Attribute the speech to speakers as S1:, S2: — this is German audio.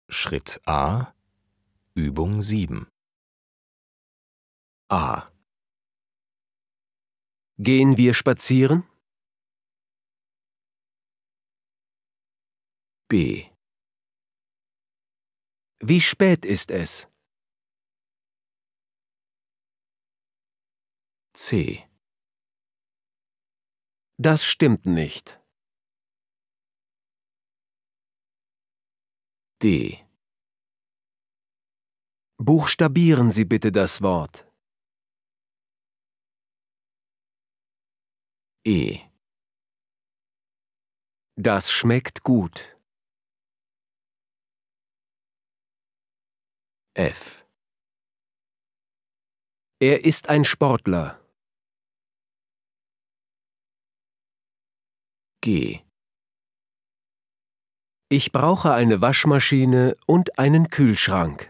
S1: Schritt A, Übung 7. A.
S2: Gehen wir spazieren?
S1: B.
S2: Wie spät ist es?
S1: C.
S2: Das stimmt nicht.
S1: D.
S2: Buchstabieren Sie bitte das Wort.
S1: E.
S2: Das schmeckt gut.
S1: F.
S2: Er ist ein Sportler.
S1: G.
S2: Ich brauche eine Waschmaschine und einen Kühlschrank.